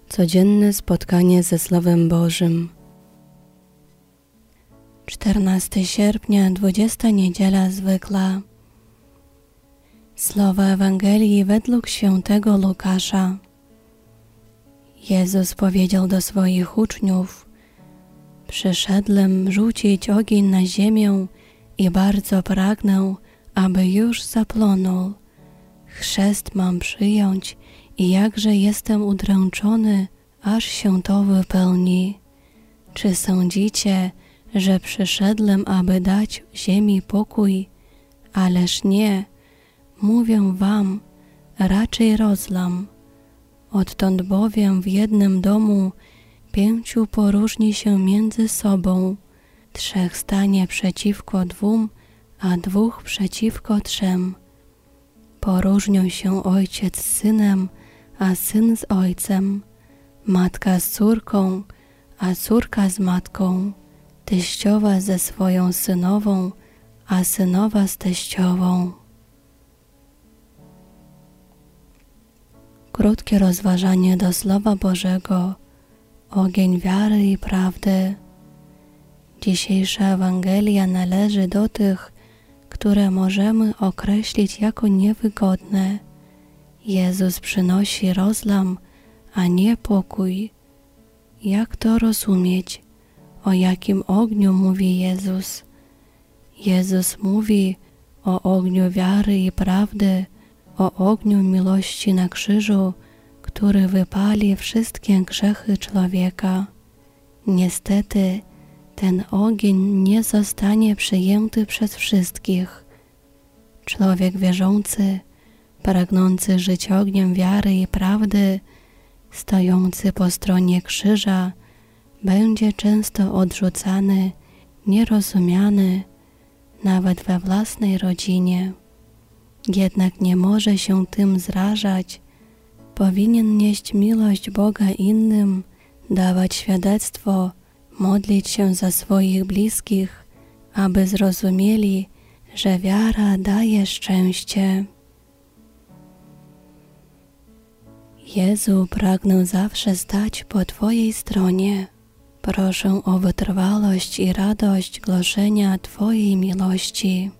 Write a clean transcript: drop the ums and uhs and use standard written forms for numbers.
Codzienne spotkanie ze Słowem Bożym. 14 sierpnia, 20 niedziela zwykła. Słowa Ewangelii według świętego Łukasza. Jezus powiedział do swoich uczniów: przyszedłem rzucić ogień na ziemię i bardzo pragnę, aby już zapłonął. Chrzest mam przyjąć i jakże jestem udręczony, aż się to wypełni. Czy sądzicie, że przyszedłem, aby dać ziemi pokój? Ależ nie, mówię wam, raczej rozlam. Odtąd bowiem w jednym domu 5 poróżni się między sobą, 3 stanie przeciwko 2, a 2 przeciwko 3. Poróżnią się ojciec z synem, a syn z ojcem, matka z córką, a córka z matką, teściowa ze swoją synową, a synowa z teściową. Krótkie rozważanie do Słowa Bożego, ogień wiary i prawdy. Dzisiejsza Ewangelia należy do tych, które możemy określić jako niewygodne. Jezus przynosi rozlam, a nie pokój. Jak to rozumieć? O jakim ogniu mówi Jezus? Jezus mówi o ogniu wiary i prawdy, o ogniu miłości na krzyżu, który wypali wszystkie grzechy człowieka. Niestety, ten ogień nie zostanie przyjęty przez wszystkich. Człowiek wierzący, pragnący żyć ogniem wiary i prawdy, stojący po stronie krzyża, będzie często odrzucany, nierozumiany, nawet we własnej rodzinie. Jednak nie może się tym zrażać. Powinien nieść miłość Boga innym, dawać świadectwo, modlić się za swoich bliskich, aby zrozumieli, że wiara daje szczęście. Jezu, pragnę zawsze stać po Twojej stronie. Proszę o wytrwałość i radość głoszenia Twojej miłości.